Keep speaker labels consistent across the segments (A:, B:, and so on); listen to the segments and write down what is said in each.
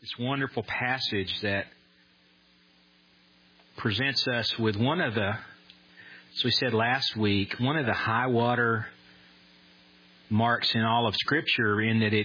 A: this wonderful passage that presents us with one of the, as we said last week, one of the high water marks in all of Scripture, in that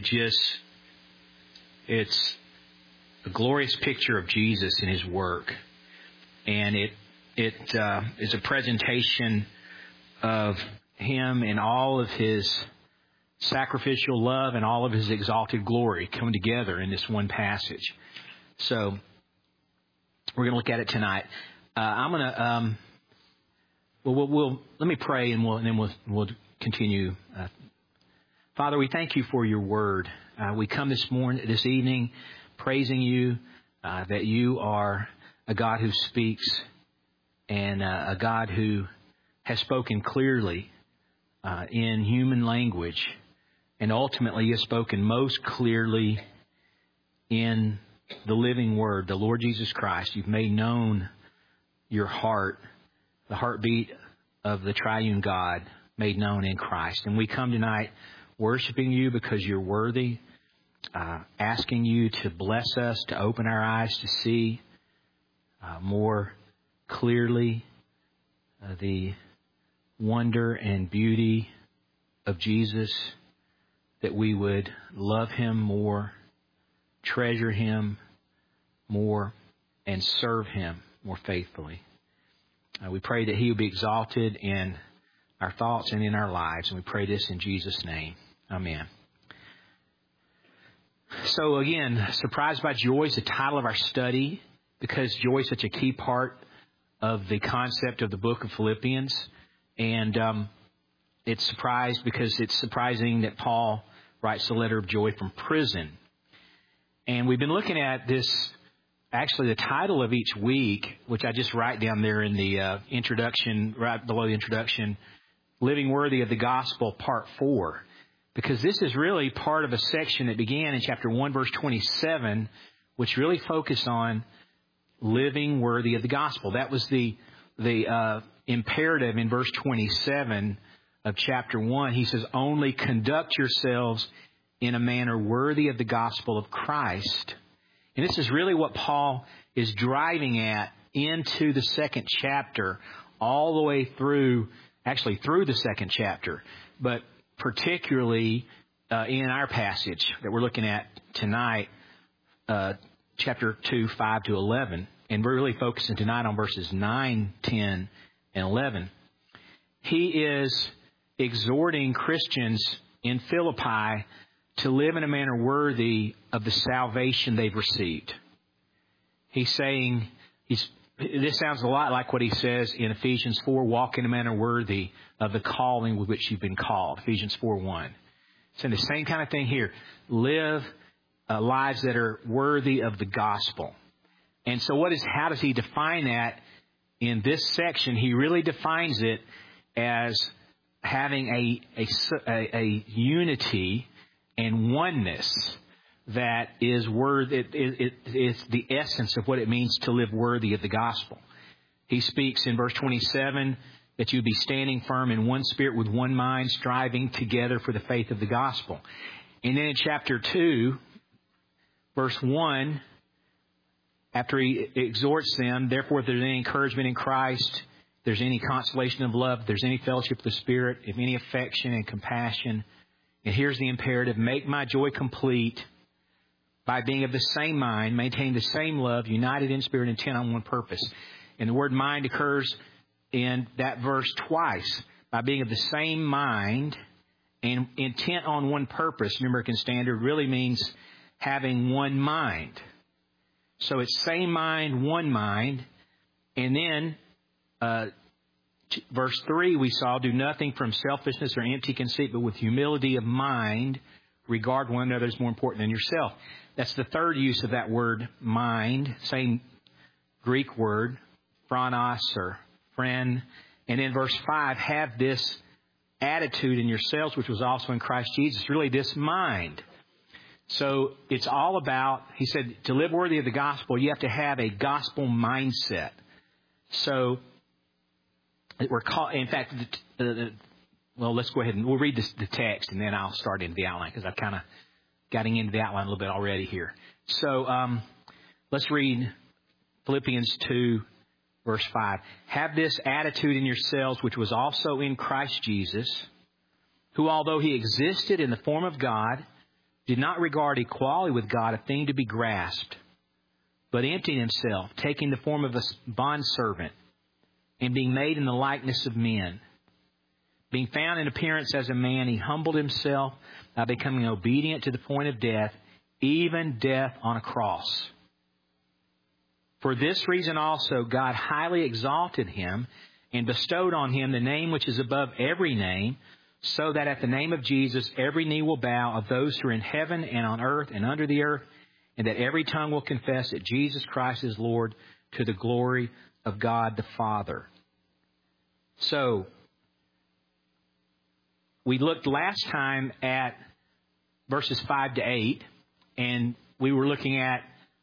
A: it's a glorious picture of Jesus and His work. And it is a presentation of Him in all of His sacrificial love and all of His exalted glory come together in this one passage. So we're going to look at it tonight. I'm going to we'll let me pray and then we'll continue. Father, we thank You for Your Word. We come this evening, praising You that You are a God who speaks and a God who has spoken clearly in human language. And ultimately, has spoken most clearly in the living Word, the Lord Jesus Christ. You've made known Your heart, the heartbeat of the triune God, made known in Christ. And we come tonight worshiping You because You're worthy, asking You to bless us, to open our eyes to see more clearly the wonder and beauty of Jesus, that we would love Him more, treasure Him more, and serve Him more faithfully. We pray that He would be exalted in our thoughts and in our lives, and we pray this in Jesus' name. Amen. So again, Surprised by Joy is the title of our study, because joy is such a key part of the concept of the book of Philippians. And it's surprised because it's surprising that Paul writes the letter of joy from prison. And we've been looking at this, actually the title of each week, which I just write down there in the introduction, right below the introduction, Living Worthy of the Gospel, Part 4. Because this is really part of a section that began in chapter 1, verse 27, which really focused on living worthy of the gospel. That was the imperative in verse 27 of chapter 1. He says, only conduct yourselves in a manner worthy of the gospel of Christ. And this is really what Paul is driving at into the second chapter, all the way through the second chapter, but particularly in our passage that we're looking at tonight, chapter 2, 5 to 11. And we're really focusing tonight on verses 9, 10, and 11. He is exhorting Christians in Philippi to live in a manner worthy of the salvation they've received. He's saying, this sounds a lot like what he says in Ephesians 4, walk in a manner worthy of the calling with which you've been called. Ephesians 4:1. Saying the same kind of thing here. Live lives that are worthy of the gospel. And so how does he define that in this section? He really defines it as having a unity and oneness that is it's the essence of what it means to live worthy of the gospel. He speaks in verse 27 that you be standing firm in one spirit with one mind, striving together for the faith of the gospel. And then in chapter 2, verse 1, after he exhorts them, therefore, if there's any encouragement in Christ, if there's any consolation of love, if there's any fellowship of the Spirit, if any affection and compassion, and here's the imperative, make my joy complete by being of the same mind, maintain the same love, united in spirit, intent on one purpose. And the word mind occurs in that verse twice. By being of the same mind and intent on one purpose, New American Standard really means having one mind. So it's same mind, one mind. And then verse 3 we saw, do nothing from selfishness or empty conceit, but with humility of mind, regard one another as more important than yourself. That's the third use of that word mind, same Greek word, phronos or friend. And in verse 5, have this attitude in yourselves, which was also in Christ Jesus, really this mind. So it's all about, he said, to live worthy of the gospel, you have to have a gospel mindset. So we're called, in fact, well, let's go ahead and we'll read the text and then I'll start into the outline because I've kind of getting into the outline a little bit already here. So let's read Philippians 2, verse 5. Have this attitude in yourselves, which was also in Christ Jesus, who, although he existed in the form of God, did not regard equality with God a thing to be grasped, but emptied himself, taking the form of a bondservant, and being made in the likeness of men. Being found in appearance as a man, he humbled himself by becoming obedient to the point of death, even death on a cross. For this reason also God highly exalted him and bestowed on him the name which is above every name, so that at the name of Jesus every knee will bow, of those who are in heaven and on earth and under the earth, and that every tongue will confess that Jesus Christ is Lord, to the glory of God the Father. So, we looked last time at verses 5 to 8, and we were looking at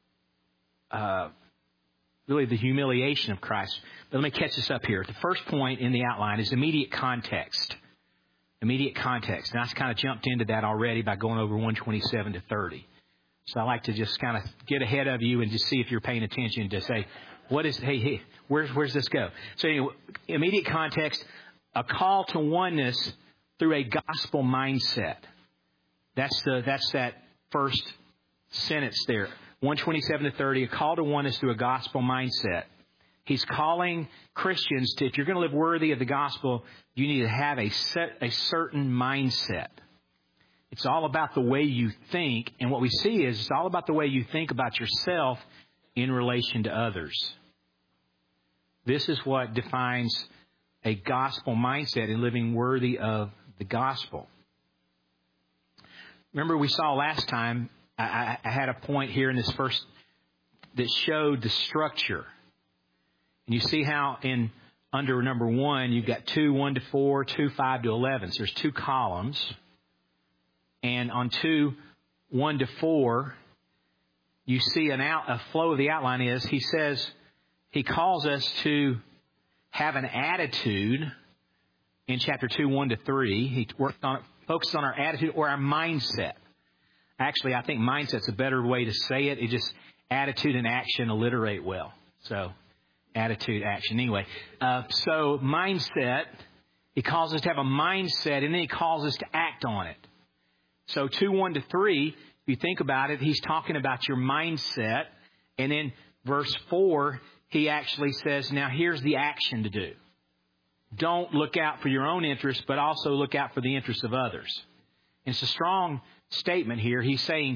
A: really the humiliation of Christ. But let me catch this up here. The first point in the outline is immediate context. Immediate context. And I kind of jumped into that already by going over 127 to 30. So I like to just kind of get ahead of you and just see if you're paying attention to say, where's this go? So anyway, immediate context, a call to oneness through a gospel mindset. That's that first sentence there. 127 to 30, a call to oneness through a gospel mindset. He's calling Christians to, if you're going to live worthy of the gospel, you need to have a certain mindset. It's all about the way you think, and what we see is it's all about the way you think about yourself in relation to others. This is what defines a gospel mindset in living worthy of the gospel. Remember, we saw last time, I had a point here in this first that showed the structure. And you see how under number 1, you've got 2, 1 to 4, 2, 5 to 11. So there's 2 columns. And on 2, 1 to 4, you see a flow of the outline is, he says, he calls us to have an attitude in chapter 2, 1 to 3. He focuses on our attitude or our mindset. Actually, I think mindset's a better way to say it. It just, attitude and action alliterate well. So, attitude, action. Anyway, so mindset, he calls us to have a mindset, and then he calls us to act on it. So 2, 1 to 3, if you think about it, he's talking about your mindset. And then verse 4, he actually says, now here's the action to do. Don't look out for your own interests, but also look out for the interests of others. And it's a strong statement here. He's saying,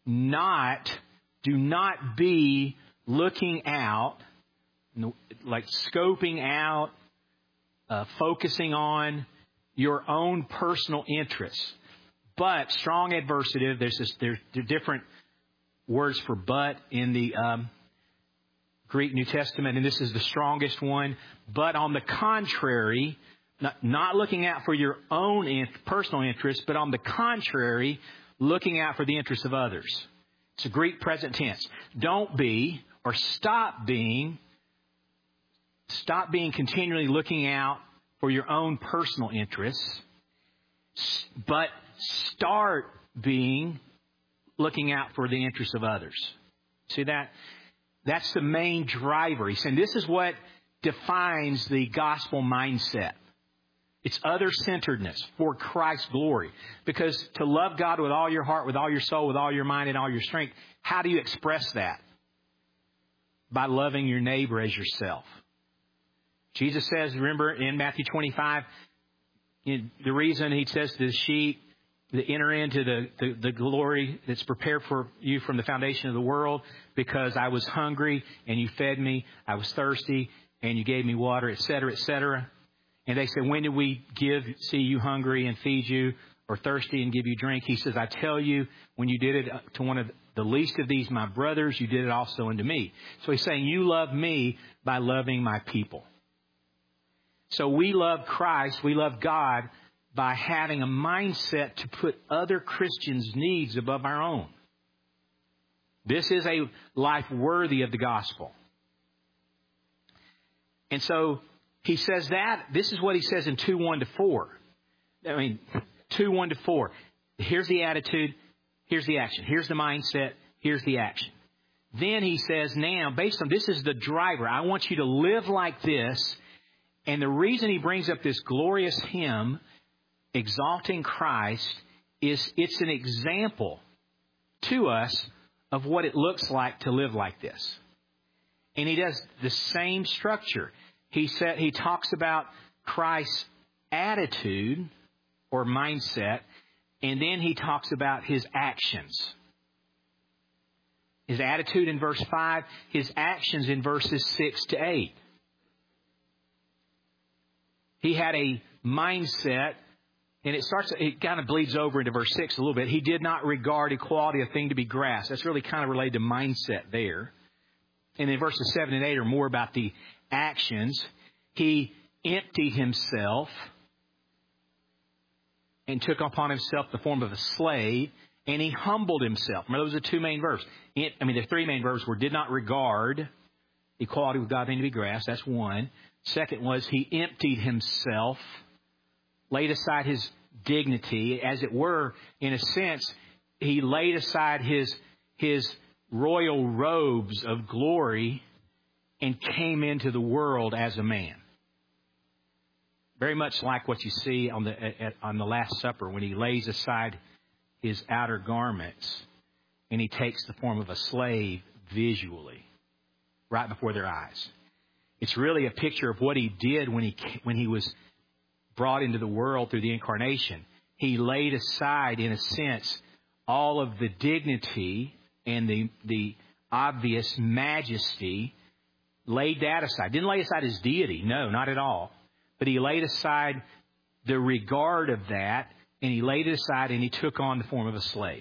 A: do not be looking out, like scoping out, focusing on your own personal interests. But, strong adversative, there are different words for but in the Greek New Testament, and this is the strongest one. But on the contrary, not looking out for your own personal interests, but on the contrary, looking out for the interests of others. It's a Greek present tense. Don't be, or stop being continually looking out for your own personal interests, but start being looking out for the interests of others. See that? That's the main driver. He's saying this is what defines the gospel mindset. It's other-centeredness for Christ's glory. Because to love God with all your heart, with all your soul, with all your mind, and all your strength, how do you express that? By loving your neighbor as yourself. Jesus says, remember in Matthew 25, the reason he says to the sheep to enter into the glory that's prepared for you from the foundation of the world, because I was hungry and you fed me, I was thirsty and you gave me water, etc., etc. And they said, when did we see you hungry and feed you, or thirsty and give you drink? He says, I tell you, when you did it to one of the least of these, my brothers, you did it also unto me. So he's saying, you love me by loving my people. So we love Christ, we love God by having a mindset to put other Christians' needs above our own. This is a life worthy of the gospel. And so he says that. This is what he says in 2, 1 to 4. 2, 1 to 4. Here's the attitude. Here's the action. Here's the mindset. Here's the action. Then he says, now, based on this is the driver. I want you to live like this. And the reason he brings up this glorious hymn, exalting Christ, is it's an example to us of what it looks like to live like this. And he does the same structure. He talks about Christ's attitude or mindset, and then he talks about his actions. His attitude in verse 5, his actions in verses 6 to 8. He had a mindset, and it kind of bleeds over into verse 6 a little bit. He did not regard equality a thing to be grasped. That's really kind of related to mindset there. And then verses 7 and 8 are more about the actions. He emptied himself and took upon himself the form of a slave, and he humbled himself. Remember, those are the two main verbs. The three main verbs were did not regard equality with God a thing to be grasped. That's one. Second was he emptied himself, laid aside his dignity, as it were, in a sense, he laid aside his royal robes of glory and came into the world as a man. Very much like what you see on the Last Supper when he lays aside his outer garments and he takes the form of a slave visually right before their eyes. It's really a picture of what he did when he was brought into the world through the incarnation. He laid aside, in a sense, all of the dignity and the obvious majesty, laid that aside. Didn't lay aside his deity. No, not at all. But he laid aside the regard of that, and he laid it aside, and he took on the form of a slave.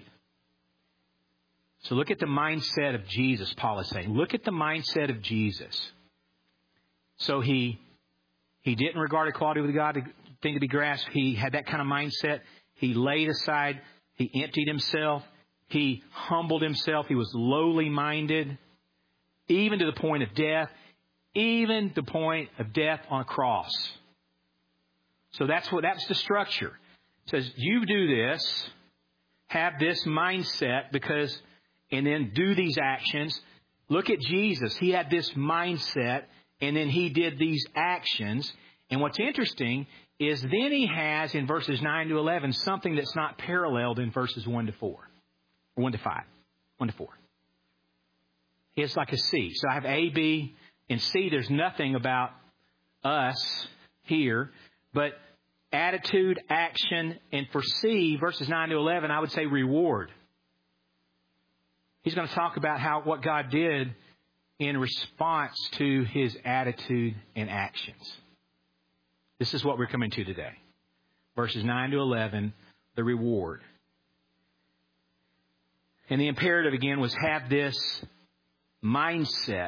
A: So look at the mindset of Jesus, Paul is saying. Look at the mindset of Jesus. So he didn't regard equality with God a thing to be grasped. He had that kind of mindset. He laid aside. He emptied himself. He humbled himself. He was lowly minded, even to the point of death, even the point of death on a cross. So that's the structure. It says, you do this, have this mindset, and then do these actions. Look at Jesus. He had this mindset, and then he did these actions. And what's interesting is then he has, in verses 9 to 11, something that's not paralleled in verses 1 to 4. 1 to 5. 1 to 4. It's like a C. So I have A, B, and C. There's nothing about us here, but attitude, action, and for C, verses 9 to 11, I would say reward. He's going to talk about what God did in response to his attitude and actions. This is what we're coming to today. Verses 9 to 11, the reward. And the imperative again was have this mindset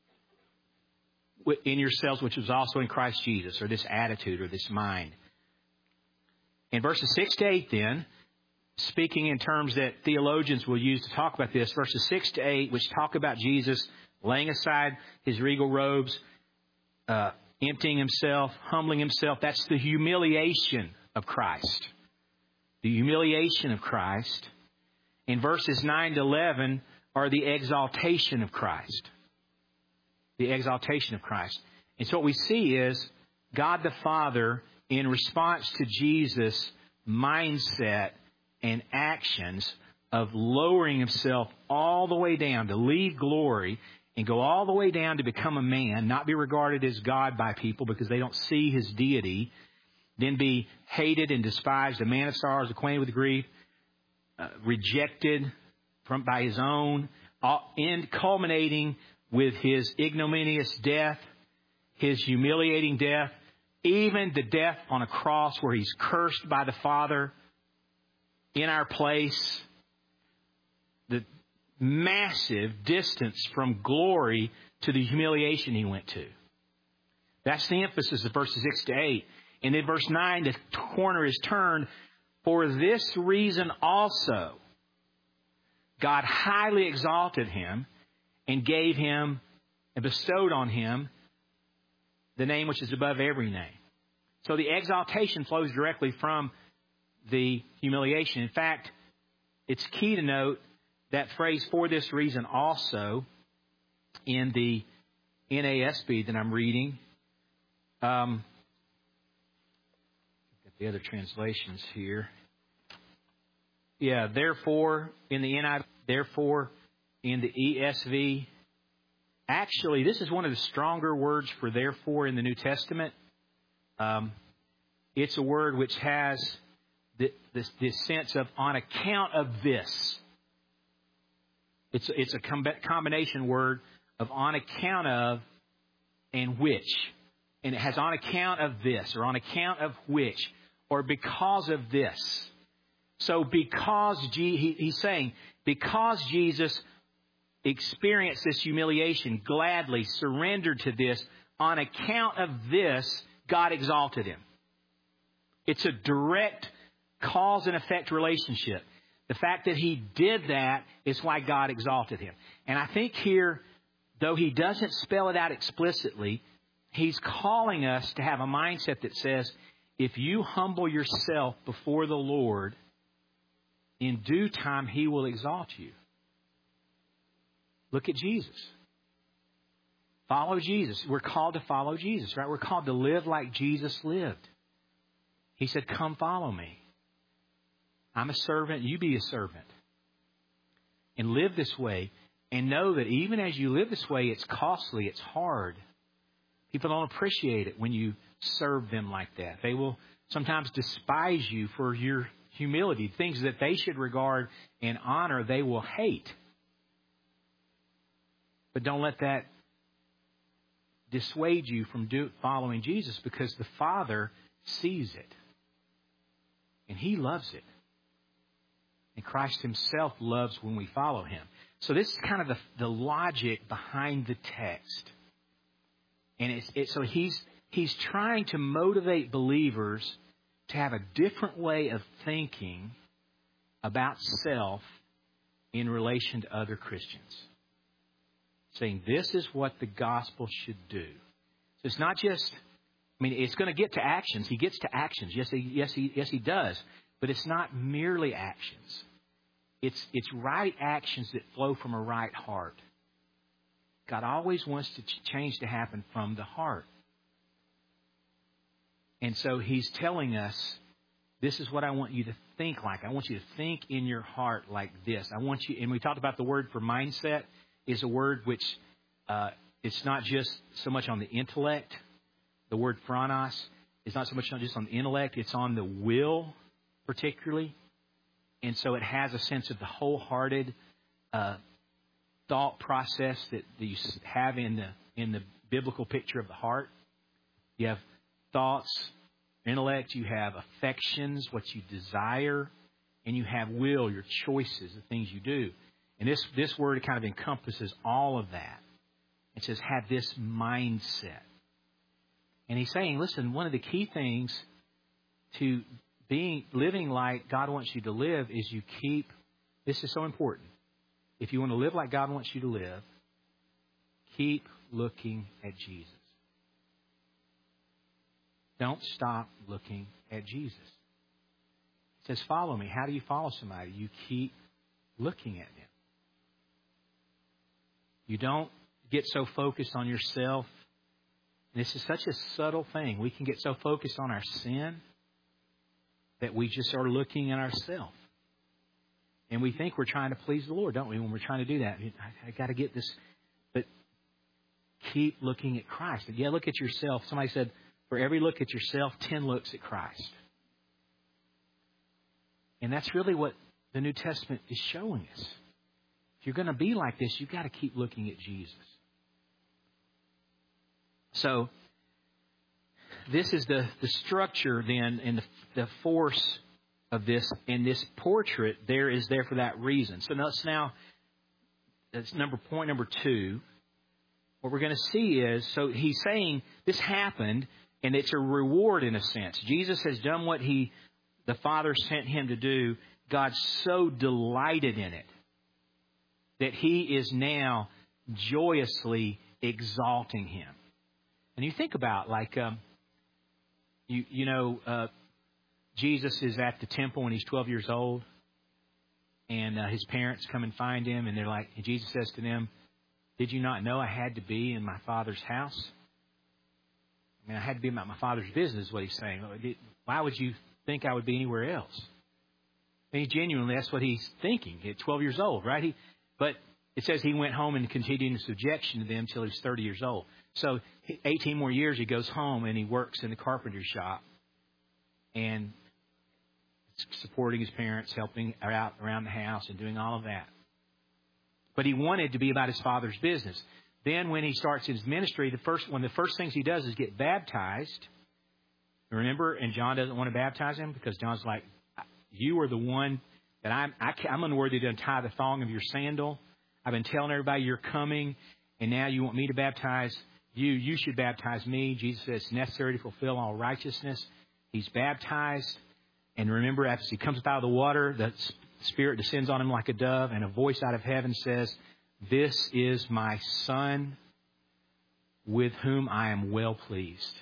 A: in yourselves, which was also in Christ Jesus, or this attitude or this mind. In verses 6 to 8 then, speaking in terms that theologians will use to talk about this, verses 6 to 8, which talk about Jesus laying aside his regal robes, emptying himself, humbling himself. That's the humiliation of Christ. The humiliation of Christ. In verses 9 to 11 are the exaltation of Christ. The exaltation of Christ. And so what we see is God the Father, in response to Jesus' mindset and actions of lowering himself all the way down to leave glory and go all the way down to become a man, not be regarded as God by people because they don't see his deity, then be hated and despised, a man of sorrows, acquainted with grief, rejected by his own, culminating with his ignominious death, his humiliating death, even the death on a cross where he's cursed by the Father in our place. The massive distance from glory to the humiliation he went to. That's the emphasis of verses 6 to 8. And in verse 9, the corner is turned. For this reason also, God highly exalted him and gave him and bestowed on him the name which is above every name. So the exaltation flows directly from the humiliation. In fact, it's key to note that phrase, for this reason also, in the NASB that I'm reading, got the other translations here. Yeah, therefore, in the NIV, therefore, in the ESV. Actually, this is one of the stronger words for therefore in the New Testament. It's a word which has this sense of on account of this. It's a combination word of on account of and which. And it has on account of this, or on account of which, or because of this. So he's saying, because Jesus experienced this humiliation, gladly surrendered to this, on account of this, God exalted him. It's a direct cause and effect relationship. The fact that he did that is why God exalted him. And I think here, though he doesn't spell it out explicitly, he's calling us to have a mindset that says, if you humble yourself before the Lord, in due time he will exalt you. Look at Jesus. Follow Jesus. We're called to follow Jesus, right? We're called to live like Jesus lived. He said, come follow me. I'm a servant, you be a servant. And live this way. And know that even as you live this way, it's costly, it's hard. People don't appreciate it when you serve them like that. They will sometimes despise you for your humility. Things that they should regard and honor, they will hate. But don't let that dissuade you from following Jesus, because the Father sees it. And He loves it. And Christ Himself loves when we follow Him. So this is kind of the logic behind the text. And so he's trying to motivate believers to have a different way of thinking about self in relation to other Christians. Saying this is what the gospel should do. So it's not just, it's going to get to actions. He gets to actions. Yes, he does. But it's not merely actions. It's right actions that flow from a right heart. God always wants change to happen from the heart. And so He's telling us, this is what I want you to think like. I want you to think in your heart like this. I want you, and we talked about the word for mindset is a word which it's not just so much on the intellect. The word phronos is not so much just on the intellect. It's on the will, particularly. And so it has a sense of the wholehearted thought process that you have in the biblical picture of the heart. You have thoughts, intellect, you have affections, what you desire, and you have will, your choices, the things you do. And this word kind of encompasses all of that. It says, have this mindset. And he's saying, listen, one of the key things to living like God wants you to live is you keep, this is so important. If you want to live like God wants you to live, keep looking at Jesus. Don't stop looking at Jesus. It says, follow me. How do you follow somebody? You keep looking at them. You don't get so focused on yourself. This is such a subtle thing. We can get so focused on our sin that we just are looking at ourselves. And we think we're trying to please the Lord, don't we, when we're trying to do that? I got to get this. But keep looking at Christ. Yeah, look at yourself. Somebody said, for every look at yourself, 10 looks at Christ. And that's really what the New Testament is showing us. If you're going to be like this, you've got to keep looking at Jesus. So this is the structure then and the force of this. And this portrait there is there for that reason. So now that's point number 2. What we're going to see is, so he's saying this happened and it's a reward in a sense. Jesus has done what the Father sent Him to do. God's so delighted in it that He is now joyously exalting Him. And you think about Jesus is at the temple when He's 12 years old. And his parents come and find him, and they're like, and Jesus says to them, "Did you not know I had to be in my Father's house?" I mean, I had to be about my Father's business, is what he's saying. Why would you think I would be anywhere else? I mean, genuinely, that's what he's thinking at 12 years old, right? But it says he went home and continued in subjection to them till he was 30 years old. So 18 more years, he goes home and he works in the carpentry shop and supporting his parents, helping out around the house and doing all of that. But he wanted to be about his Father's business. Then when he starts his ministry, one of the first things he does is get baptized. Remember, and John doesn't want to baptize him because John's like, "You are the one that I'm unworthy to untie the thong of your sandal. I've been telling everybody you're coming, and now you want me to baptize you. You should baptize me." Jesus says it's necessary to fulfill all righteousness. He's baptized. And remember, after he comes up out of the water, the Spirit descends on him like a dove, and a voice out of heaven says, "This is my Son, with whom I am well pleased."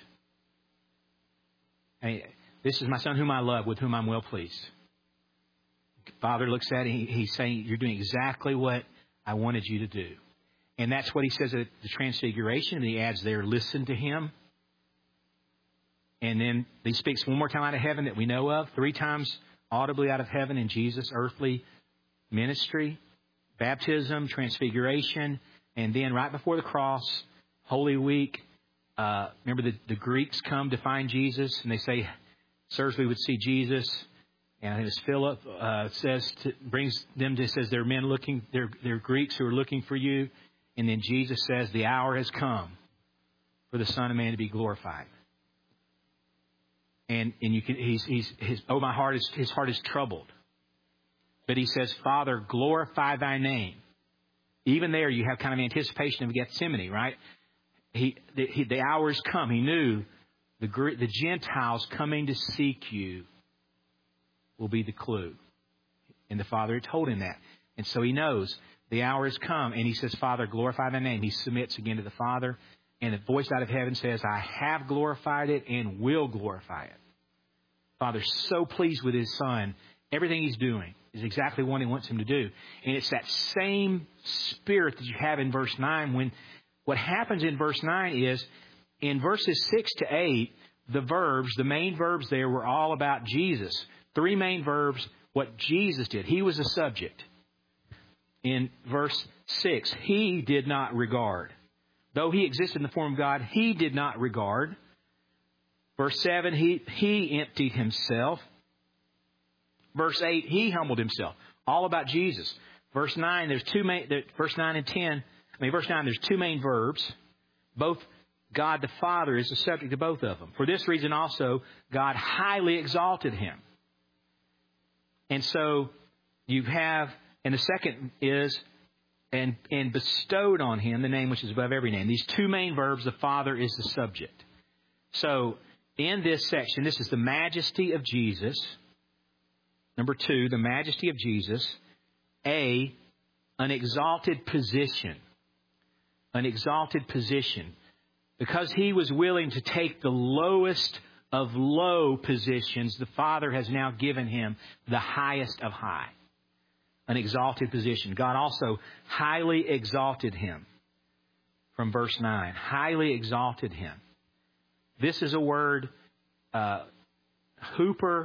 A: Hey, this is my Son whom I love, with whom I'm well pleased. Father looks at it, he's saying, "You're doing exactly what I wanted you to do." And that's what he says at the Transfiguration. And he adds there, "Listen to him." And then he speaks one more time out of heaven that we know of, 3 times audibly out of heaven in Jesus' earthly ministry, baptism, transfiguration, and then right before the cross, Holy Week. Remember the Greeks come to find Jesus, and they say, "Sirs, we would see Jesus." And I think it's Philip brings them to, says, "There are men looking, they're Greeks who are looking for you." And then Jesus says, "The hour has come for the Son of Man to be glorified." And you can, his heart is troubled. But he says, "Father, glorify thy name." Even there, you have kind of anticipation of Gethsemane, right? The hour has come. He knew the Gentiles coming to seek you will be the clue. And the Father had told him that. And so he knows the hour has come. And he says, "Father, glorify thy name." He submits again to the Father. And a voice out of heaven says, "I have glorified it and will glorify it." Father's so pleased with his Son. Everything he's doing is exactly what he wants him to do. And it's that same spirit that you have in verse 9. When what happens in verse 9 is, in verses 6 to 8, the main verbs there were all about Jesus. 3 main verbs, what Jesus did. He was the subject. In verse 6, he did not regard. Though he existed in the form of God, he did not regard. Verse 7, he emptied himself. Verse 8, he humbled himself. All about Jesus. Verse 9, verse 9 and 10. Verse 9, there's 2 main verbs. Both God the Father is the subject of both of them. For this reason also, God highly exalted him. And so you have, and the second is, and bestowed on him the name which is above every name. These 2 main verbs, the Father is the subject. So in this section, this is the majesty of Jesus. Number 2, the majesty of Jesus. An exalted position. An exalted position. Because he was willing to take the lowest of low positions, the Father has now given him the highest of high. An exalted position. God also highly exalted him. From verse 9. Highly exalted him. This is a word, hooper,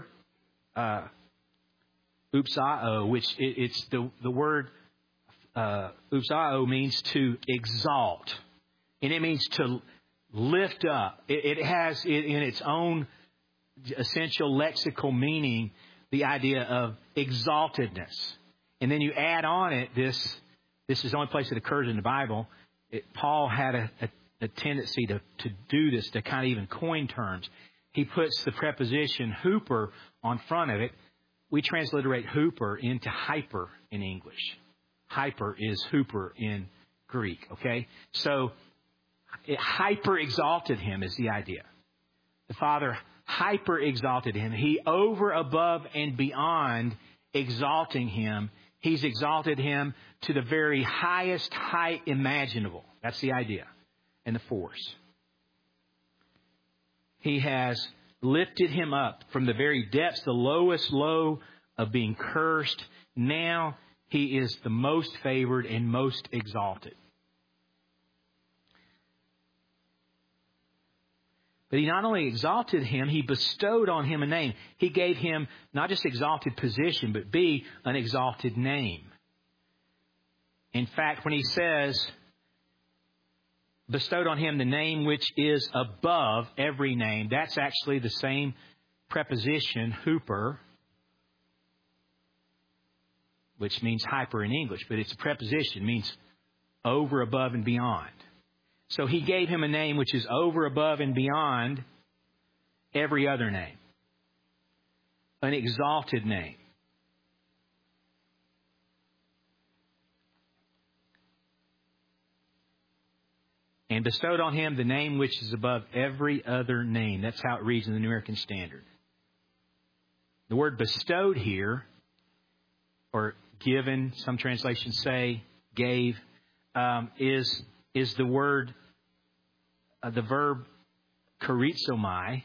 A: upsao, which it's the word upsao means to exalt. And it means to lift up. It has in its own essential lexical meaning the idea of exaltedness. And then you add on it this is the only place it occurs in the Bible. Paul had a tendency to do this, to kind of even coin terms. He puts the preposition hooper on front of it. We transliterate hooper into hyper in English. Hyper is hooper in Greek, okay? So it hyper exalted him is the idea. The Father hyper exalted him. He over, above, and beyond exalting him. He's exalted him to the very highest height imaginable. That's the idea and the force. He has lifted him up from the very depths, the lowest low of being cursed, now he is the most favored and most exalted. But he not only exalted him, he bestowed on him a name. He gave him not just exalted position, but B, an exalted name. In fact, when he says, bestowed on him the name which is above every name, that's actually the same preposition, huper, which means hyper in English, but it's a preposition, means over, above, and beyond. So he gave him a name which is over, above, and beyond every other name. An exalted name. And bestowed on him the name which is above every other name. That's how it reads in the New American Standard. The word bestowed here, or given, some translations say gave, is the word, the verb charizomai,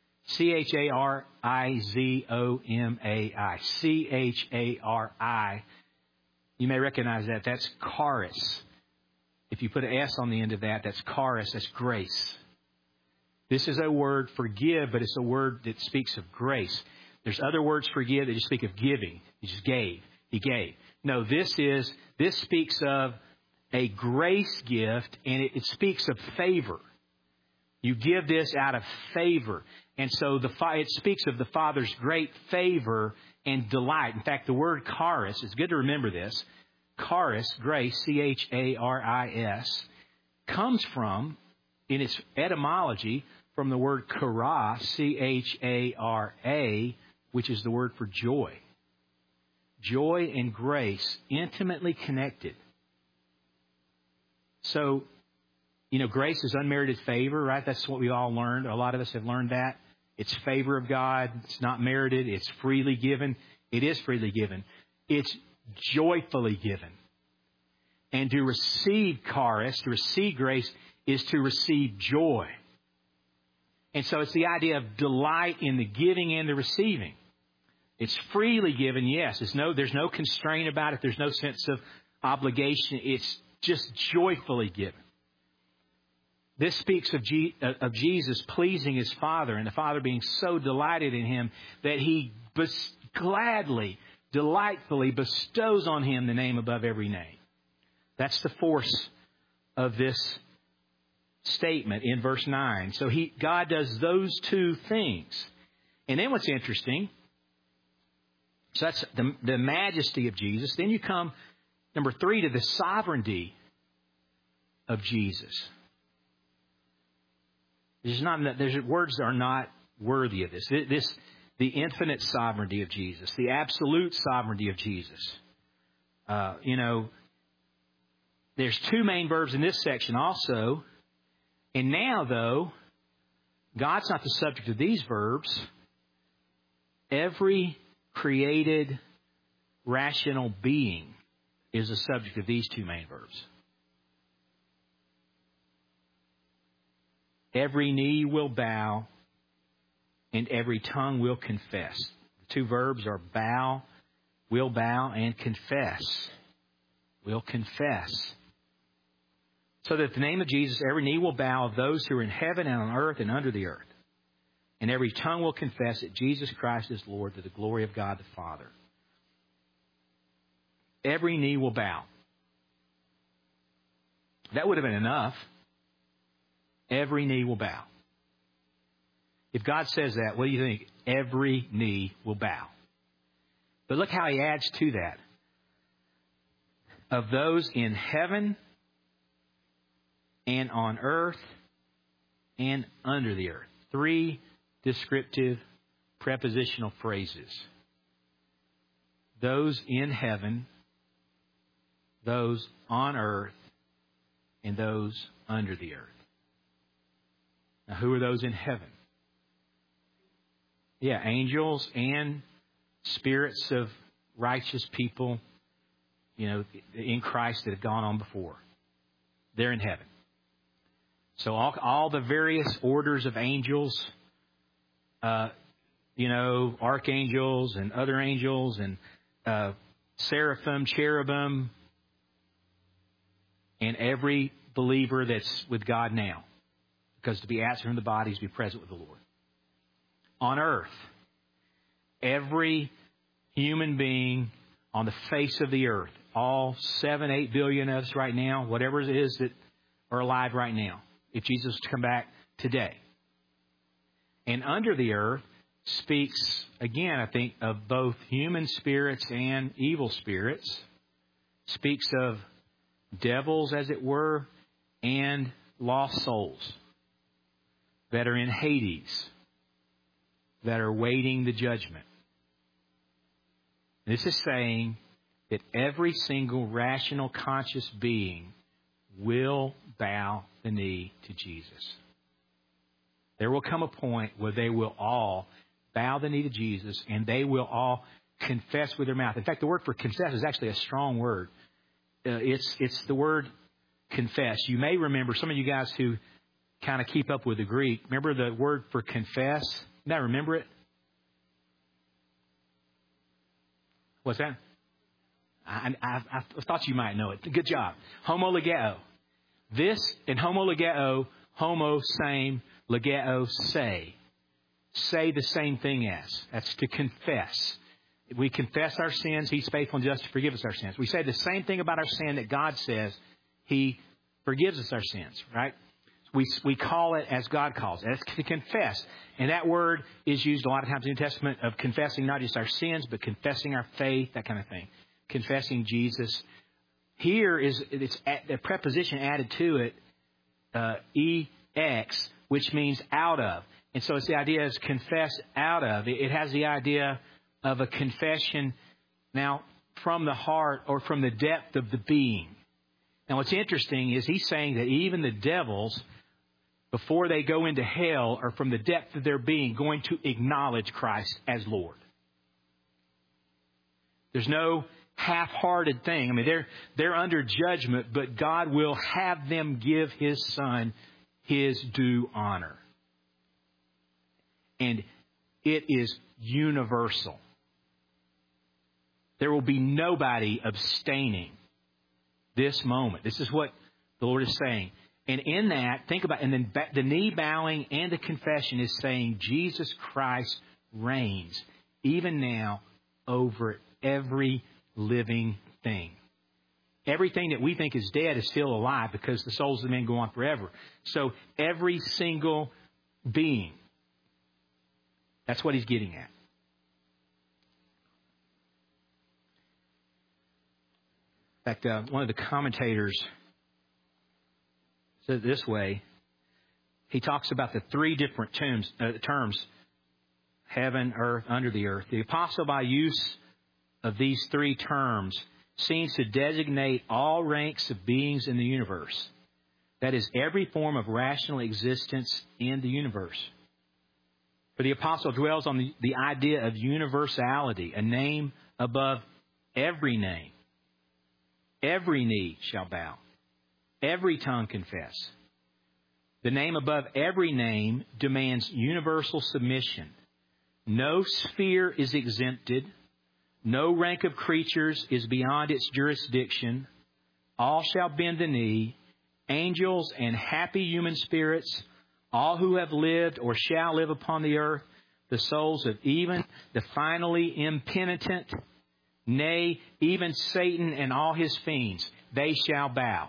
A: charizomai, chari. You may recognize that. That's charis. If you put an S on the end of that, that's charis, that's grace. This is a word for give, but it's a word that speaks of grace. There's other words for give that just speak of giving. He just gave. He gave. No, this speaks of a grace gift, and it speaks of favor. You give this out of favor. And so it speaks of the Father's great favor and delight. In fact, the word charis, it's good to remember this. Charis, grace, charis, comes from, in its etymology, from the word chara, chara, which is the word for joy. Joy and grace, intimately connected. So, grace is unmerited favor, right? That's what we all learned. A lot of us have learned that. It's favor of God. It's not merited. It's freely given. It is freely given. It's joyfully given. And to receive charis, to receive grace, is to receive joy. And so it's the idea of delight in the giving and the receiving. It's freely given, yes. There's no constraint about it. There's no sense of obligation. It's just joyfully given. This speaks of Jesus pleasing His Father, and the Father being so delighted in Him that He gladly, delightfully bestows on Him the name above every name. That's the force of this statement in verse 9. So God does those two things. And then what's interesting, so that's the majesty of Jesus. Then you come, number 3, to the sovereignty of Jesus. There's words that are not worthy of this. The infinite sovereignty of Jesus, the absolute sovereignty of Jesus. There's 2 main verbs in this section also. And now, though, God's not the subject of these verbs. Every created rational being is the subject of these 2 main verbs. Every knee will bow and every tongue will confess. The 2 verbs are bow, will bow, and confess. Will confess. So that at the name of Jesus, every knee will bow of those who are in heaven and on earth and under the earth. And every tongue will confess that Jesus Christ is Lord to the glory of God the Father. Every knee will bow. That would have been enough. Every knee will bow. If God says that, what do you think? Every knee will bow. But look how He adds to that. Of those in heaven and on earth and under the earth. 3 descriptive prepositional phrases. Those in heaven, those on earth, and those under the earth. Now, who are those in heaven? Yeah, angels and spirits of righteous people, in Christ that have gone on before. They're in heaven. So all the various orders of angels, archangels and other angels and seraphim, cherubim, and every believer that's with God now. Because to be absent from the body is to be present with the Lord. On earth, every human being on the face of the earth, all 7, 8 billion of us right now, whatever it is that are alive right now, if Jesus was to come back today. And under the earth speaks, again, I think, of both human spirits and evil spirits. Speaks of devils, as it were, and lost souls that are in Hades, that are waiting the judgment. This is saying that every single rational, conscious being will bow the knee to Jesus. There will come a point where they will all bow the knee to Jesus, and they will all confess with their mouth. In fact, the word for confess is actually a strong word. It's the word confess. You may remember, some of you guys who kind of keep up with the Greek, remember the word for confess? Now remember it? What's that? I thought you might know it. Good job. Homologeo. This, in homologeo, homo, same, legeo, say. Say the same thing as. That's to confess. If we confess our sins, He's faithful and just to forgive us our sins. We say the same thing about our sin that God says He forgives us our sins, right? We call it as God calls it. That's to confess. And that word is used a lot of times in the New Testament of confessing not just our sins, but confessing our faith, that kind of thing. Confessing Jesus. Here it's a preposition added to it, ex, which means out of. And so it's the idea is confess out of. It has the idea of a confession now from the heart or from the depth of the being. Now what's interesting is he's saying that even the devils, before they go into hell, are from the depth of their being going to acknowledge Christ as Lord. There's no half-hearted thing. I mean, they're under judgment, but God will have them give His Son His due honor. And it is universal. There will be nobody abstaining this moment. This is what the Lord is saying. And in that, think about, and then the knee bowing and the confession is saying Jesus Christ reigns, even now, over every living thing. Everything that we think is dead is still alive because the souls of men go on forever. So every single being, that's what he's getting at. In fact, one of the commentators said it this way. He talks about the three different terms, heaven, earth, under the earth. The apostle, by use of these three terms, seems to designate all ranks of beings in the universe. That is, every form of rational existence in the universe. For the apostle dwells on the idea of universality, a name above every name. Every knee shall bow. Every tongue confess. The name above every name demands universal submission. No sphere is exempted. No rank of creatures is beyond its jurisdiction. All shall bend the knee. Angels and happy human spirits, all who have lived or shall live upon the earth, the souls of even the finally impenitent, nay, even Satan and all his fiends, they shall bow.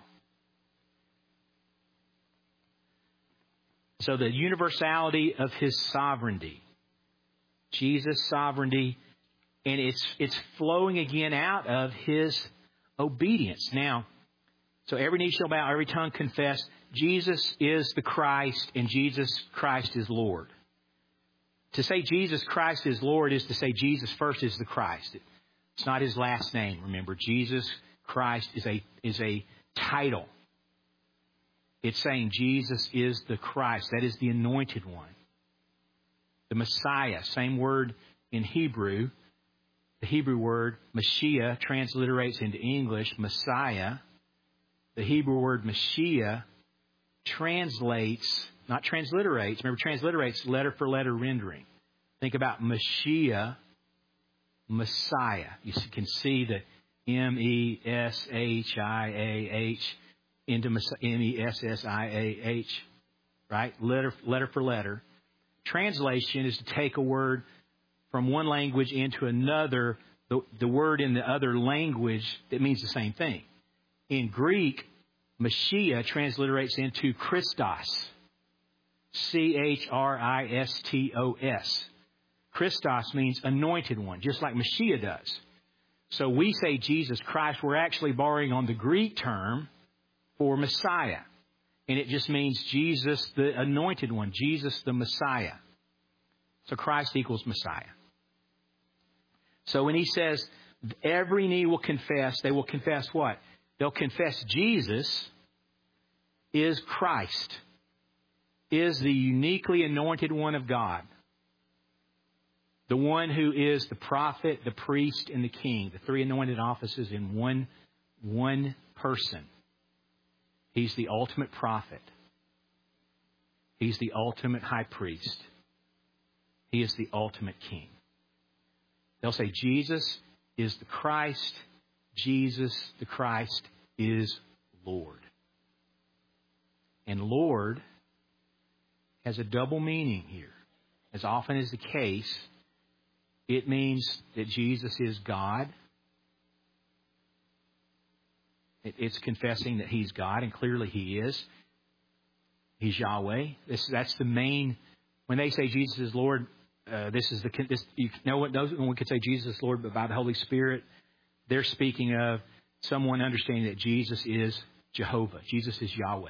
A: So the universality of His sovereignty, Jesus' sovereignty, and it's flowing again out of His obedience. Now, so every knee shall bow, every tongue confess, Jesus is the Christ and Jesus Christ is Lord. To say Jesus Christ is Lord is to say Jesus first is the Christ. It's not His last name, remember. Jesus Christ is a title. It's saying Jesus is the Christ. That is the anointed one. The Messiah, same word in Hebrew. The Hebrew word Mashiach transliterates into English Messiah. The Hebrew word Mashiach translates, not transliterates, remember transliterates letter for letter rendering. Think about Mashiach, Messiah. You can see M-E-S-H-I-A-H into M-E-S-S-I-A-H, right? Letter for letter. Translation is to take a word from one language into another, the word in the other language that means the same thing. In Greek, Mashiach transliterates into Christos. C-H-R-I-S-T-O-S. Christos means anointed one, just like Mashiach does. So we say Jesus Christ, we're actually borrowing on the Greek term for Messiah. And it just means Jesus, the anointed one, Jesus, the Messiah. So Christ equals Messiah. So when he says every knee will confess, they will confess what? They'll confess Jesus is Christ, is the uniquely anointed one of God. The one who is the prophet, the priest, and the king. The three anointed offices in one person. He's the ultimate prophet. He's the ultimate high priest. He is the ultimate king. They'll say Jesus is the Christ. Jesus, the Christ, is Lord. And Lord has a double meaning here. As often is the case, it means that Jesus is God. It's confessing that He's God, and clearly He is. He's Yahweh. That's the main. When they say Jesus is Lord, you know what? When we could say Jesus is Lord, but by the Holy Spirit, they're speaking of someone understanding that Jesus is Jehovah. Jesus is Yahweh.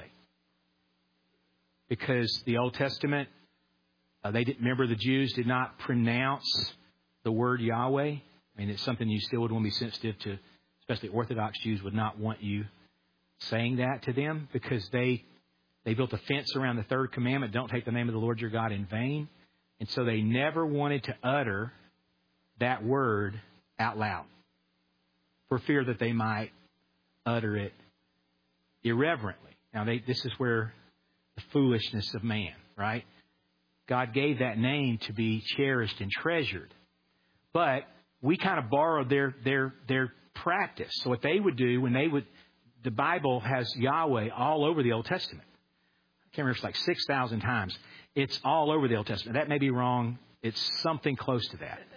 A: Because the Old Testament, remember the Jews did not pronounce the word Yahweh. I mean, it's something you still would want to be sensitive to. Especially Orthodox Jews would not want you saying that to them because they built a fence around the third commandment, don't take the name of the Lord your God in vain. And so they never wanted to utter that word out loud for fear that they might utter it irreverently. Now, this is where the foolishness of man, right? God gave that name to be cherished and treasured. But we kind of borrowed their practice. So what they would do the Bible has Yahweh all over the Old Testament. I can't remember, it's like 6,000 times. It's all over the Old Testament. That may be wrong. It's something close to that.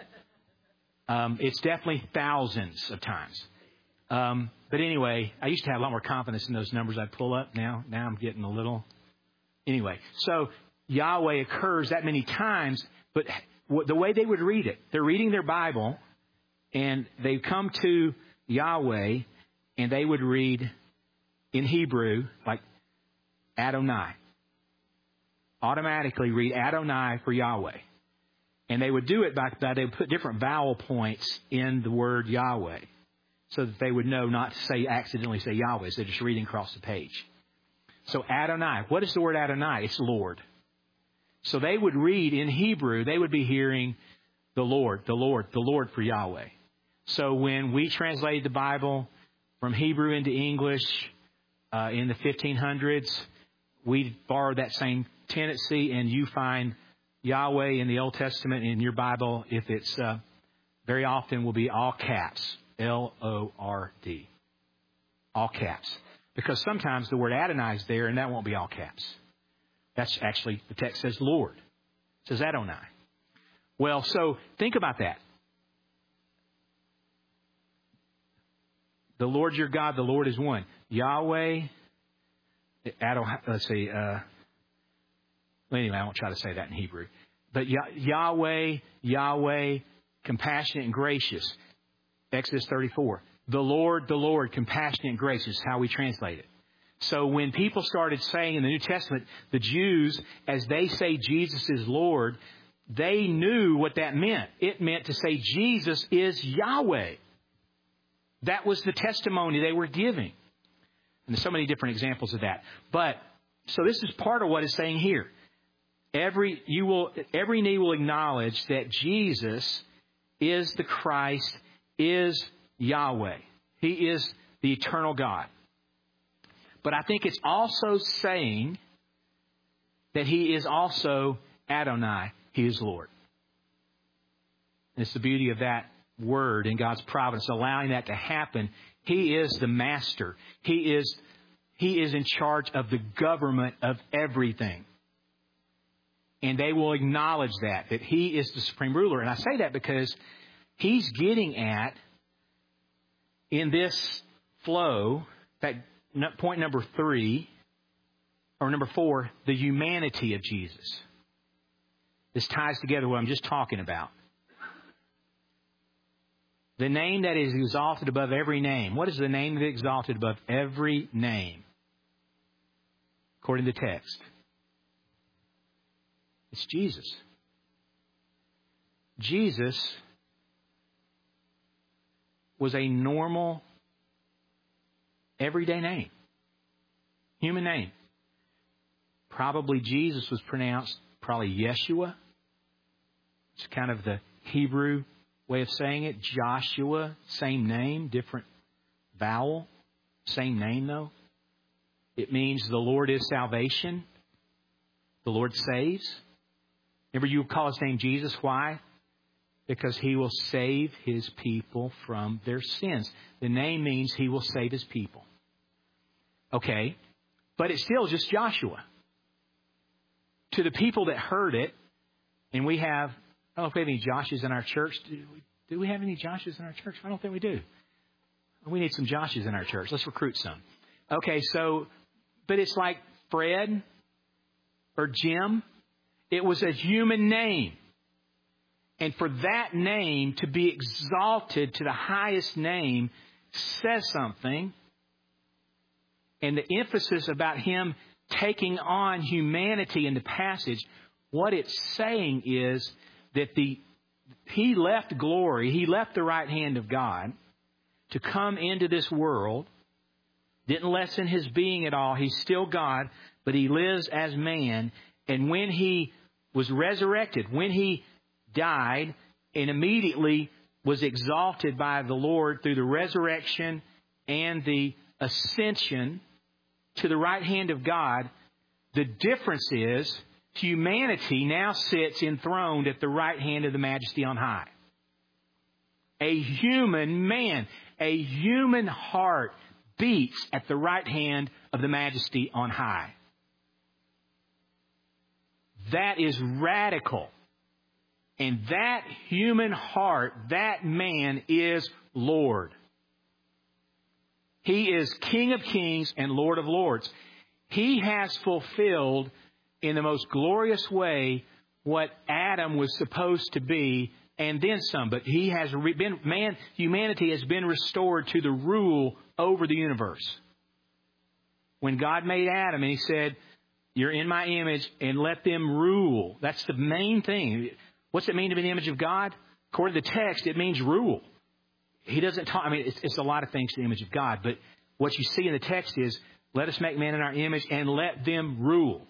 A: It's definitely thousands of times. But anyway, I used to have a lot more confidence in those numbers I'd pull up. Now I'm getting a little. Anyway, so Yahweh occurs that many times, but the way they would read it, they're reading their Bible, and they come to Yahweh, and they would read in Hebrew, like Adonai. Automatically read Adonai for Yahweh. And they would do it by they would put different vowel points in the word Yahweh so that they would know not to accidentally say Yahweh. So they're just reading across the page. So Adonai, what is the word Adonai? It's Lord. So they would read in Hebrew, they would be hearing the Lord, the Lord, the Lord for Yahweh. So when we translated the Bible from Hebrew into English in the 1500s, we borrowed that same tendency, and you find Yahweh in the Old Testament in your Bible, if it's very often will be all caps, L-O-R-D, all caps. Because sometimes the word Adonai is there, and that won't be all caps. That's actually, the text says Lord. It says Adonai. Well, so think about that. The Lord your God, the Lord is one. Yahweh, let's see. Anyway, I won't try to say that in Hebrew. But Yahweh, compassionate and gracious. Exodus 34. The Lord, compassionate and gracious, how we translate it. So when people started saying in the New Testament, the Jews, as they say Jesus is Lord, they knew what that meant. It meant to say Jesus is Yahweh. That was the testimony they were giving. And there's so many different examples of that. But, so this is part of what it's saying here. Every knee will acknowledge that Jesus is the Christ, is Yahweh. He is the eternal God. But I think it's also saying that He is also Adonai. He is Lord. And it's the beauty of that word and God's providence, allowing that to happen. He is the master. He is in charge of the government of everything. And they will acknowledge that He is the supreme ruler. And I say that because He's getting at, in this flow, that point number 3, or number 4, the humanity of Jesus. This ties together what I'm just talking about. The name that is exalted above every name. What is the name that is exalted above every name? According to the text. It's Jesus. Jesus was a normal, everyday name. Human name. Probably Jesus was pronounced Yeshua. It's kind of the Hebrew way of saying it. Joshua, same name, different vowel. Same name though. It means the Lord is salvation. The Lord saves. Remember, you call His name Jesus. Why? Because He will save His people from their sins. The name means He will save His people. Okay. But it's still just Joshua. To the people that heard it, and we have, I don't know if we have any Joshes in our church. Do we have any Joshes in our church? I don't think we do. We need some Joshes in our church. Let's recruit some. Okay, so, but it's like Fred or Jim. It was a human name. And for that name to be exalted to the highest name says something. And the emphasis about Him taking on humanity in the passage, what it's saying is that He left glory, He left the right hand of God to come into this world, didn't lessen His being at all. He's still God, but He lives as man. And when He was resurrected, when He died and immediately was exalted by the Lord through the resurrection and the ascension to the right hand of God, the difference is humanity now sits enthroned at the right hand of the Majesty on high. A human man, a human heart beats at the right hand of the Majesty on high. That is radical. And that human heart, that man is Lord. He is King of Kings and Lord of Lords. He has fulfilled in the most glorious way what Adam was supposed to be, and then some. But humanity has been restored to the rule over the universe. When God made Adam and He said, "You're in my image and let them rule." That's the main thing. What's it mean to be in the image of God? According to the text, it means rule. He doesn't talk, it's a lot of things to the image of God, but what you see in the text is, let us make man in our image and let them rule.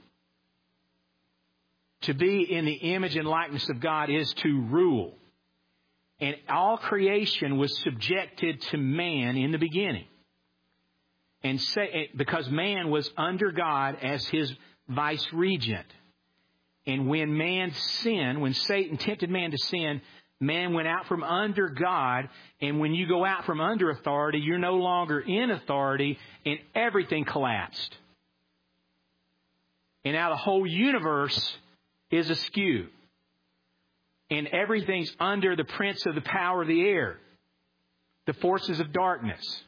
A: To be in the image and likeness of God is to rule. And all creation was subjected to man in the beginning. And because man was under God as His vice regent. And when man sinned, when Satan tempted man to sin, man went out from under God. And when you go out from under authority, you're no longer in authority, and everything collapsed. And now the whole universe is askew. And everything's under the prince of the power of the air, the forces of darkness.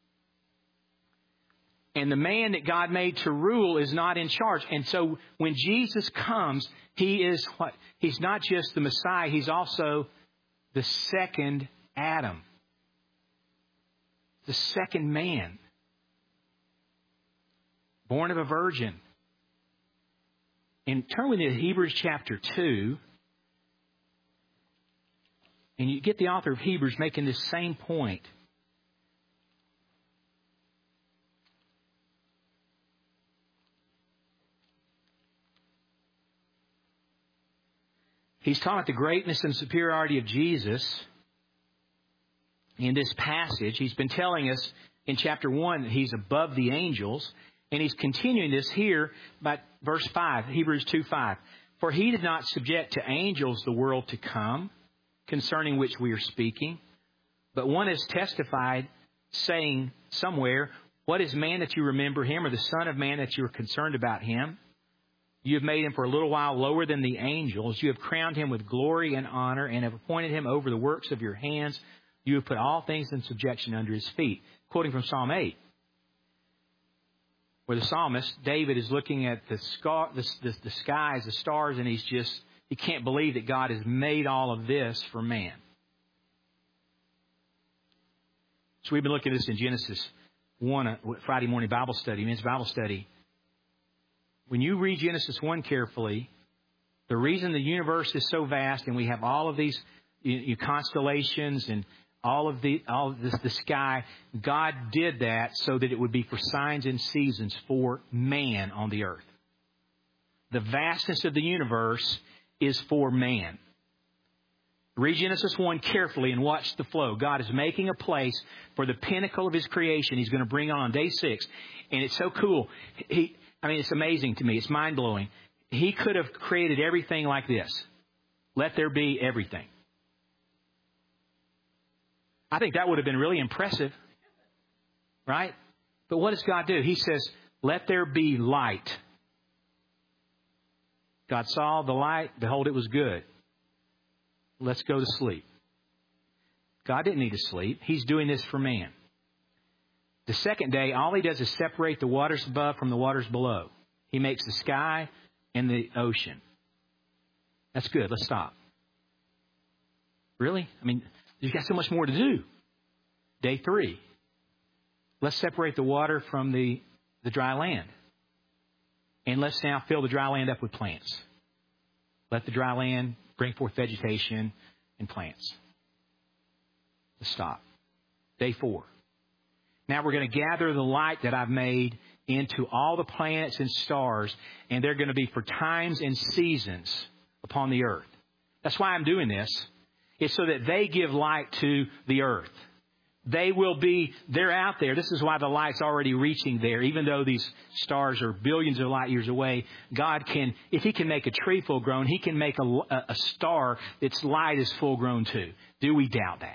A: And the man that God made to rule is not in charge. And so when Jesus comes, He is what? He's not just the Messiah, He's also the second Adam. The second man. Born of a virgin. And turn with me to Hebrews chapter 2. And you get the author of Hebrews making this same point. He's talking about the greatness and superiority of Jesus in this passage. He's been telling us in chapter 1 that He's above the angels. And He's continuing this here by verse 5, Hebrews 2:5. For He did not subject to angels the world to come, concerning which we are speaking. But one has testified, saying somewhere, what is man that you remember him, or the son of man that you are concerned about him? You have made him for a little while lower than the angels. You have crowned him with glory and honor and have appointed him over the works of your hands. You have put all things in subjection under his feet. Quoting from Psalm 8, where the psalmist, David, is looking at the skies, the stars, and he can't believe that God has made all of this for man. So we've been looking at this in Genesis 1, Friday morning Bible study, men's Bible study. When you read Genesis 1 carefully, the reason the universe is so vast and we have all of these constellations and all of the sky, God did that so that it would be for signs and seasons for man on the earth. The vastness of the universe is for man. Read Genesis 1 carefully and watch the flow. God is making a place for the pinnacle of his creation he's going to bring on day 6. And it's so cool. It's amazing to me. It's mind-blowing. He could have created everything like this. Let there be everything. I think that would have been really impressive. Right? But what does God do? He says, let there be light. God saw the light. Behold, it was good. Let's go to sleep. God didn't need to sleep. He's doing this for man. The second day, all he does is separate the waters above from the waters below. He makes the sky and the ocean. That's good. Let's stop. Really? You've got so much more to do. Day 3. Let's separate the water from the dry land. And let's now fill the dry land up with plants. Let the dry land bring forth vegetation and plants. Let's stop. Day 4. Now we're going to gather the light that I've made into all the planets and stars, and they're going to be for times and seasons upon the earth. That's why I'm doing this. It's so that they give light to the earth. They're out there. This is why the light's already reaching there. Even though these stars are billions of light years away, God can, if he can make a tree full grown, he can make a star its light is full grown too. Do we doubt that?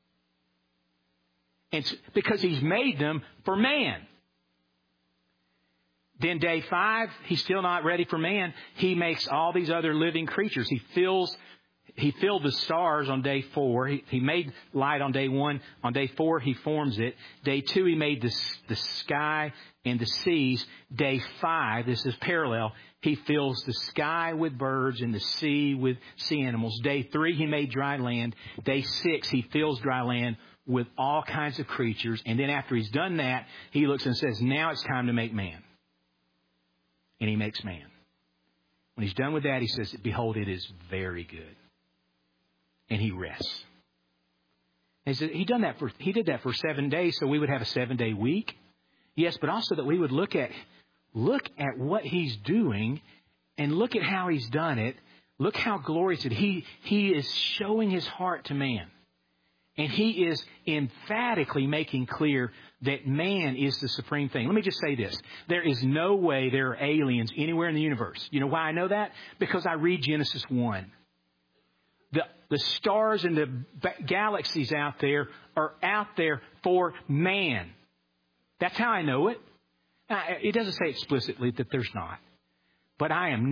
A: It's because he's made them for man. Then day 5, he's still not ready for man. He makes all these other living creatures. He filled the stars on day 4. He made light on day 1. On day 4, he forms it. Day 2, he made the sky and the seas. Day 5, this is parallel, he fills the sky with birds and the sea with sea animals. Day 3, he made dry land. Day 6, he fills dry land with all kinds of creatures. And then after he's done that, he looks and says, now it's time to make man. And he makes man. When he's done with that, he says, behold, it is very good. And he rests. And he did that for 7 days so we would have a 7-day week. Yes, but also that we would look at what he's doing and look at how he's done it. Look how glorious it is. He is showing his heart to man. And he is emphatically making clear that man is the supreme thing. Let me just say this. There is no way there are aliens anywhere in the universe. You know why I know that? Because I read Genesis 1. The stars and the galaxies out there are out there for man. That's how I know it. Now, it doesn't say explicitly that there's not. But I am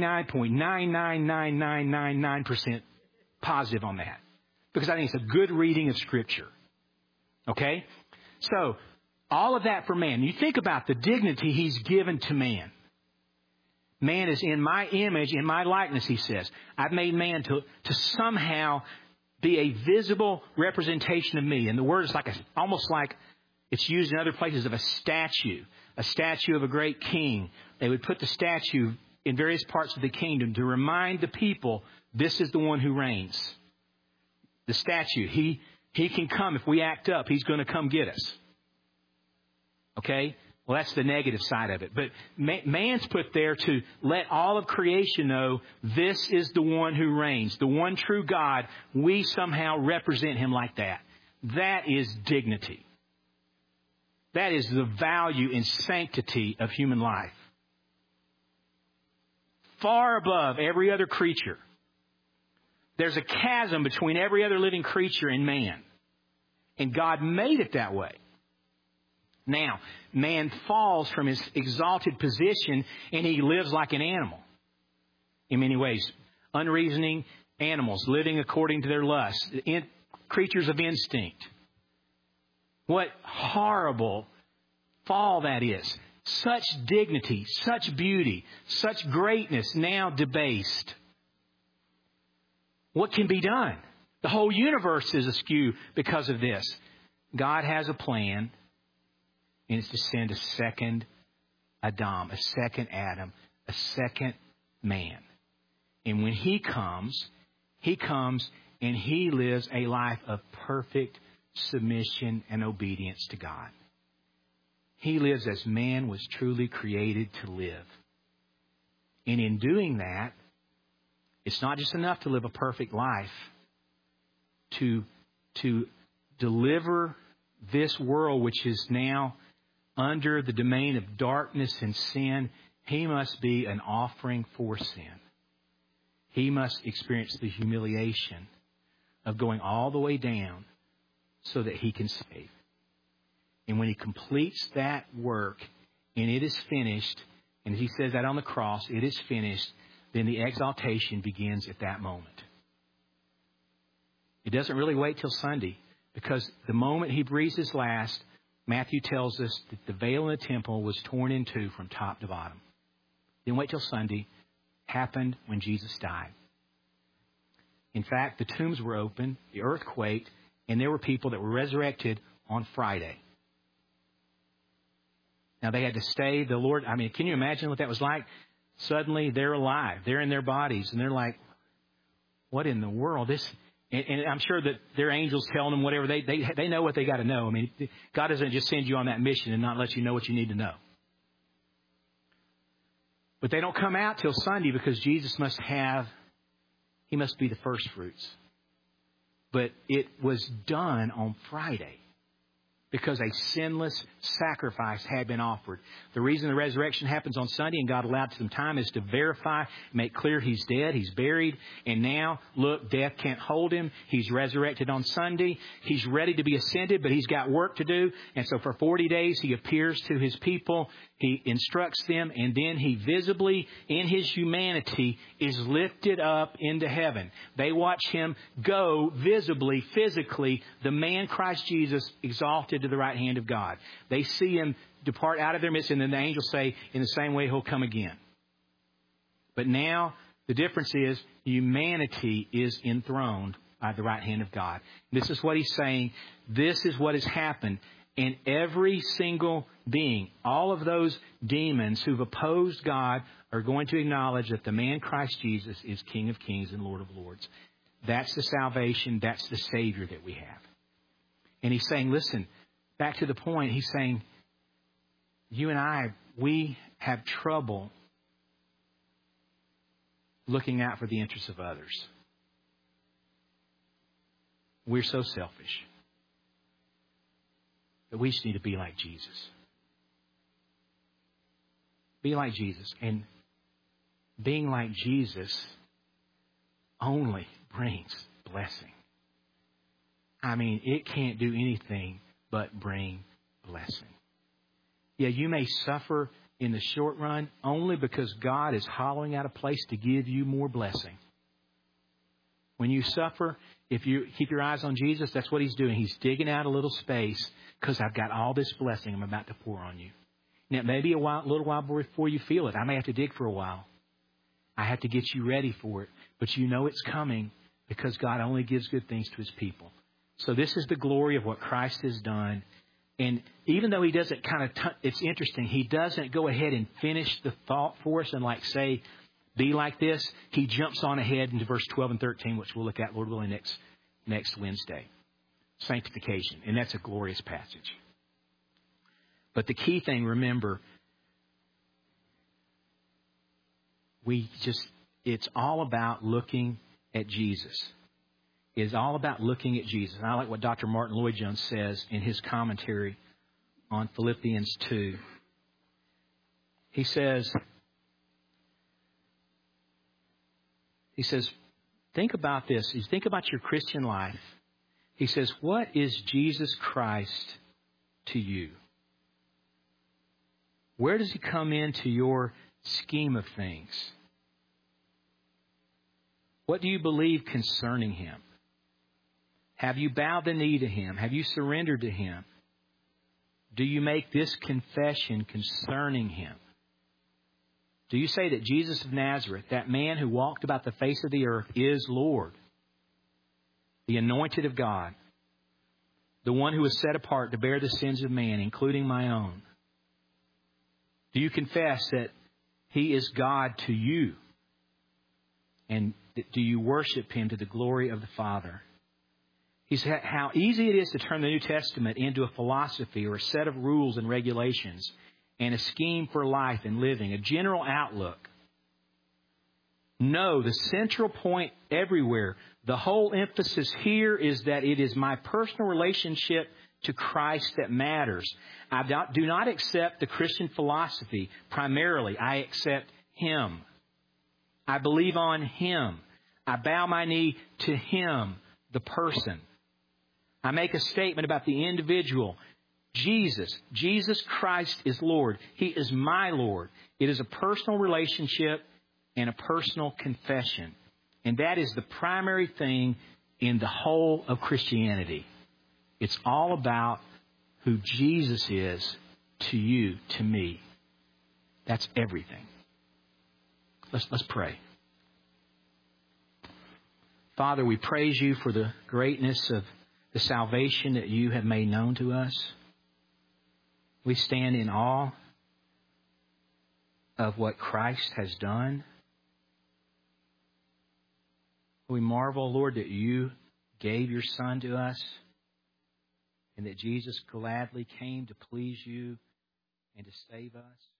A: 99.999999% positive on that. Because I think it's a good reading of Scripture. Okay? So, all of that for man. You think about the dignity he's given to man. Man is in my image, in my likeness, he says. I've made man to somehow be a visible representation of me. And the word is almost like it's used in other places of a statue of a great king. They would put the statue in various parts of the kingdom to remind the people, this is the one who reigns. The statue, he can come. If we act up, he's going to come get us. Okay? Well, that's the negative side of it. But man's put there to let all of creation know this is the one who reigns. The one true God, we somehow represent him like that. That is dignity. That is the value and sanctity of human life. Far above every other creature. There's a chasm between every other living creature and man. And God made it that way. Now, man falls from his exalted position and he lives like an animal in many ways. Unreasoning animals living according to their lusts, creatures of instinct. What horrible fall that is. Such dignity, such beauty, such greatness now debased. What can be done? The whole universe is askew because of this. God has a plan, and it's to send a second Adam, a second Adam, a second man. And when He comes and He lives a life of perfect submission and obedience to God. He lives as man was truly created to live. And in doing that, it's not just enough to live a perfect life. To deliver this world, which is now under the domain of darkness and sin, He must be an offering for sin. He must experience the humiliation of going all the way down so that He can save. And when He completes that work and it is finished, and He says that on the cross, it is finished, then the exaltation begins at that moment. It doesn't really wait till Sunday, because the moment He breathes His last, Matthew tells us that the veil in the temple was torn in two from top to bottom. Didn't wait till Sunday. Happened when Jesus died. In fact, the tombs were open, the earth quaked, and there were people that were resurrected on Friday. Now they had to stay. The Lord, can you imagine what that was like? Suddenly they're alive. They're in their bodies, and they're like, what in the world? And I'm sure that their angels telling them whatever. They know what they got to know. God doesn't just send you on that mission and not let you know what you need to know. But they don't come out till Sunday because Jesus must be the first fruits. But it was done on Friday because a sinless sacrifice had been offered. The reason the resurrection happens on Sunday and God allowed some time is to verify, make clear He's dead, He's buried, and now, look, death can't hold Him. He's resurrected on Sunday. He's ready to be ascended, but He's got work to do. And so for 40 days, He appears to His people. He instructs them, and then He visibly, in His humanity, is lifted up into heaven. They watch Him go visibly, physically, the man Christ Jesus exalted to the right hand of God. They see Him depart out of their midst, and then the angels say, in the same way, He'll come again. But now, the difference is, humanity is enthroned by the right hand of God. This is what He's saying. This is what has happened. And every single being, all of those demons who've opposed God are going to acknowledge that the man Christ Jesus is King of Kings and Lord of Lords. That's the salvation. That's the Savior that we have. And He's saying, listen, back to the point, He's saying, you and I, we have trouble looking out for the interests of others. We're so selfish. But we just need to be like Jesus. Be like Jesus. And being like Jesus only brings blessing. It can't do anything but bring blessing. Yeah, you may suffer in the short run only because God is hollowing out a place to give you more blessing. When you suffer, if you keep your eyes on Jesus, that's what He's doing. He's digging out a little space because I've got all this blessing I'm about to pour on you. Now, it may be a little while before you feel it. I may have to dig for a while. I have to get you ready for it. But you know it's coming because God only gives good things to His people. So this is the glory of what Christ has done. And even though He doesn't it's interesting, He doesn't go ahead and finish the thought for us and say, be like this. He jumps on ahead into verse 12 and 13, which we'll look at, Lord willing, next Wednesday. Sanctification. And that's a glorious passage. But the key thing, remember, it's all about looking at Jesus. It's all about looking at Jesus. And I like what Dr. Martin Lloyd-Jones says in his commentary on Philippians 2. He says, think about this. You think about your Christian life. He says, what is Jesus Christ to you? Where does he come into your scheme of things? What do you believe concerning him? Have you bowed the knee to him? Have you surrendered to him? Do you make this confession concerning him? Do you say that Jesus of Nazareth, that man who walked about the face of the earth, is Lord, the anointed of God, the one who was set apart to bear the sins of man, including my own? Do you confess that he is God to you? And do you worship him to the glory of the Father? He said how easy it is to turn the New Testament into a philosophy or a set of rules and regulations and a scheme for life and living, a general outlook. No, the central point everywhere, the whole emphasis here is that it is my personal relationship to Christ that matters. I do not accept the Christian philosophy primarily. I accept him. I believe on him. I bow my knee to him, the person. I make a statement about the individual. Jesus Christ is Lord. He is my Lord. It is a personal relationship and a personal confession. And that is the primary thing in the whole of Christianity. It's all about who Jesus is to you, to me. That's everything. Let's pray. Father, we praise you for the greatness of the salvation that you have made known to us. We stand in awe of what Christ has done. We marvel, Lord, that you gave your Son to us and that Jesus gladly came to please you and to save us.